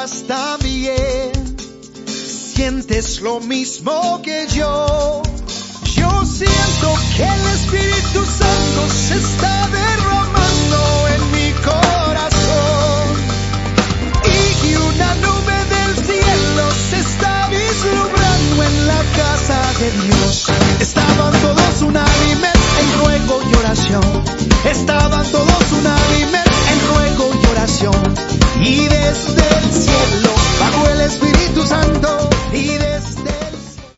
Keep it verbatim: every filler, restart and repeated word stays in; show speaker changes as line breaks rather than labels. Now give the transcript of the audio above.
sientas también, sientes lo mismo que yo. Yo siento que el Espíritu Santo se está derramando en mi corazón y una nube del cielo se está vislumbrando en la casa de Dios. Estaban todos unánimes en ruego y oración. Estaban todos unánimes en ruego y oración. Y desde el cielo bajó el Espíritu Santo y desde